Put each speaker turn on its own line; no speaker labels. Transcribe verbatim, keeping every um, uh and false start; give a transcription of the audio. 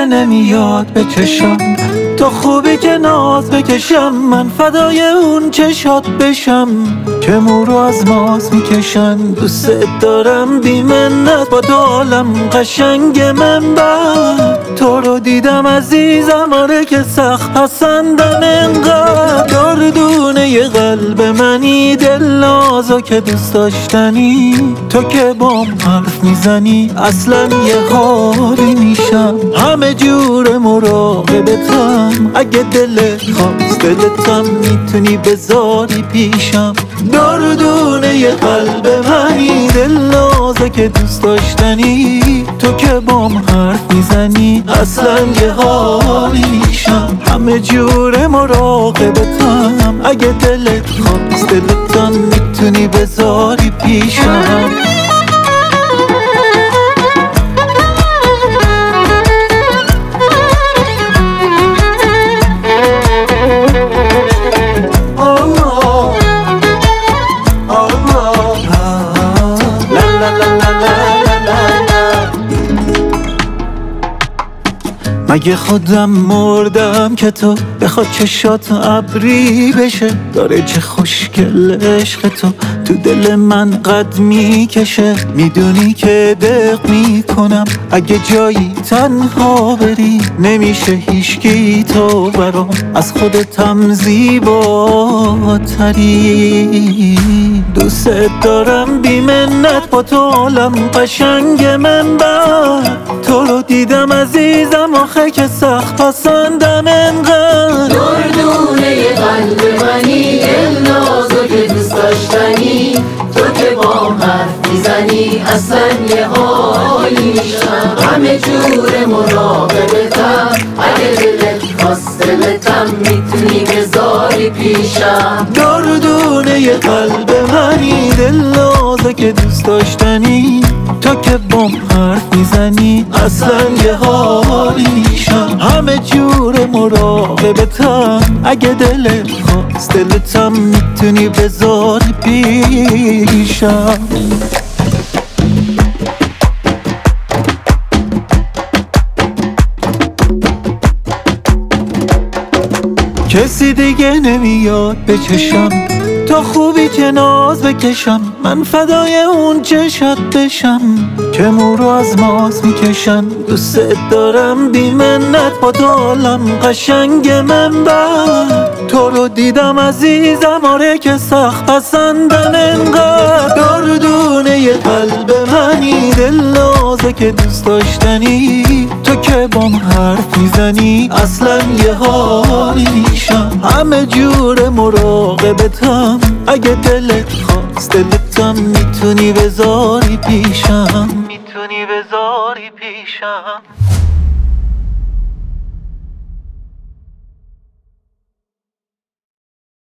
نمیاد به چشم، تو خوبی که ناز بکشم، من فدای اون چشات بشم که مو رو از ماز میکشن. دوست دارم بی منت با تو عالم قشنگ من بر تو رو دیدم عزیزم، آره که سخت پسندم انقدر. دردونه ی قلب منی، دل نازو که دوست داشتنی، تو که بام حرف میزنی اصلا یه حالی میشم. همه جور مراقبتم، اگه دلت خواست دلتم میتونی بذاری پیشم. دردونه ی قلب منی، دل نازو که دوست داشتنی، تو که بام حرف میزنی اصلا یه حالی میشم. همه جور مراقبتم، اگه دلت خواست دلتم میتونی بذاری پیشم. مگه خودم مردم که تو بخواد چشات ابری بشه؟ داره چه خوشگل عشق تو تو دل من قد میکشه. میدونی که دق میکنم اگه جایی تنها بری، نمیشه هیچکی تو برام، از خودتم زیباتری. دوست دارم بی منت با تو عالم قشنگ من بر تو رو دیدم عزیزم، آخه که سخت پسندم انقدر.
دردونه ی قلب منی، دل نازو که دوست داشتنی، تو که بام حرف میزنی اصلا یه حالی میشم. همه جور مراقبتم، اگه دلت خواست دلتم میتونی بذاری پیشم.
دردونه ی قلب منی، دل نازو که دوست داشتنی، تو که بام حرف میزنی اصلا یه حالی میشم. همه جور مراقبتم، اگه دلت خواست دلتم میتونی بذاری پیشم. کسی دیگه نمیاد به چشم، تو خوبی که ناز بکشم، من فدای اون چشات بشم که مو رو از ماز میکشن. دوست دارم بی منت با تو عالم قشنگ من بر تو رو دیدم عزیزم، آره که سخت پسندم انقدر. دردونه ی قلب منی، دل نازو که دوست داشتنی، تو که بام حرف میزنی اصلا یه حالی میشم. همه جور مراقبتم، اگه دلت خواست دلتم میتونی بذاری پیشم، میتونی بذاری پیشم.